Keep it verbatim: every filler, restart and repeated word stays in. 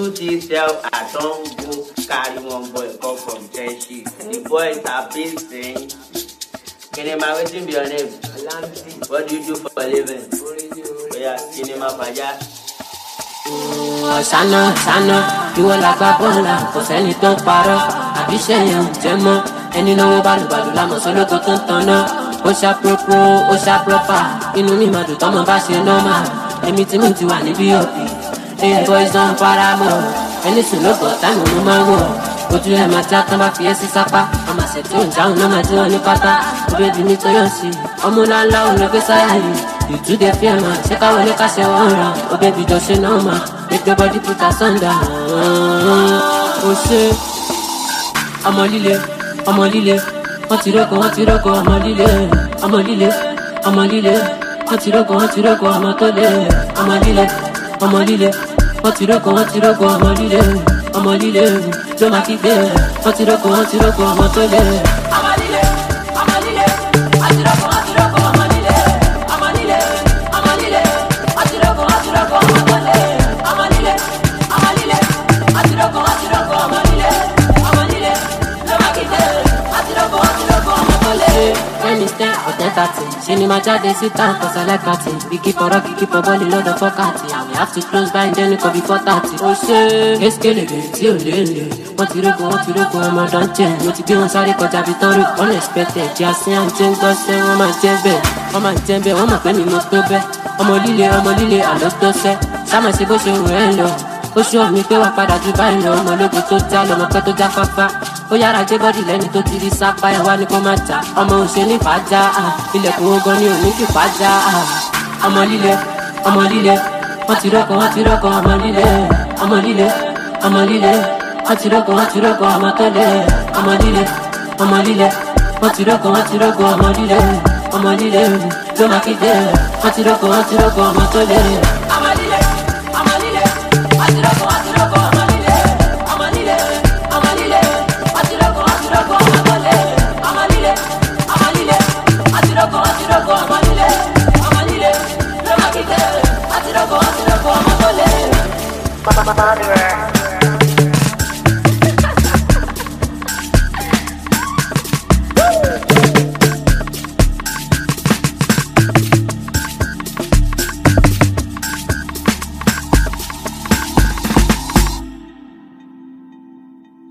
hustle this sell, I don't go carry one boy come from Chelsea. The boys are busy. Kinema, waiting be your name. What do you do for a living? Yeah, Kinema Faja. Sana, sana, ìwọ làgbà bọ́ọ̀là, kò sẹ́ni tó ń parọ́, àbí ṣẹ̀yìn ò jẹ́ mọ́, ẹni náwó bálùbálù lámọ̀ sólókò tó ń tanná, ó ṣá própró, ó ṣá própà, inú mi máa dùn tọ́mọ bá ṣe nọ́mà, èmi tí mo ti wà níbí òbí, èyí boys don para mọ́, ẹni sùn ló bọ̀ táìmù ló máa ń wọ̀, ojú ẹ̀ máa já tán bá fi ẹ́ sí sápá, ọmọ àṣẹ tí ò ń jáhùn náà máa tí wọ́n ní pátá, òbí mi tó yọ̀ sí, ọmọ ńláńlá òun ló gbé sáyà yìí. You do the fear man, check out when you catch your one round. Oh baby, just say no man, make your body put us under. Oh shit, I'm a lily, I'm a lily. Hot roko, hot roko, I'm a lily, I'm a lily, I'm a lily. Hot roko, hot roko, I'm a tole, I'm a lily, I'm a lily. Hot roko, hot roko, I'm a lily, I'm a lily. Don't make it there. Hot roko, hot roko, I'm a tole, I'm a lily, I'm a lily. Hot roko, hot roko, I'm a lily. Cinema jade sit down cause I like party. We keep a rocky, keep a body load of fuckati. And we have to close by and then it could be four thirty. Oh shit, let's get it, see you later. What you go, what you go, I'm a don't change. What you be on sorry cause I be told unexpected. Just say I'm change, cause say I'm a jembe. I'm a jembe, I'm a penny no tobe. I'm a lily, I'm a lily, I love to say. Sama se bo se hello. Ó ṣọ́ mi pé wà padà jù báyìí lọ, ọmọ ológun tó já lọmọ pẹ́ tó já fáfá. Ó yára jẹ́ bọ́dì lẹ́ni tó ti rí sápá ẹ̀ wá ní kó má jà. Ọmọ òṣè ní fàájà, ilẹ̀kùn ogan ni òní kì fàájà. Ọmọ líle, ọmọ líle, wọ́n ti rọ́kọ̀, wọ́n ti rọ́kọ̀, ọmọ líle. Ọmọ líle, ọmọ líle, wọ́n ti rọ́kọ̀, wọ́n ti rọ́kọ̀, ọmọ tó lé. Ọmọ líle, ọmọ líle, wọ́n ti rọ́kọ̀, wọ́n ti rọ́kọ̀, ọmọ líle. Ọmọ líle, ló máa kígbe. Wọ́n ti rọ́kọ̀, wọ́n ti rọ́kọ̀, ọmọ tó lé. Ọmọ líle, ọmọ líle. Atiroko, atiroko, amalile, amalile, amalile, atiroko, atiroko, amalile, amalile, amalile, atiroko, atiroko, amalile, amalile, amalile, atiroko, atiroko, amalile.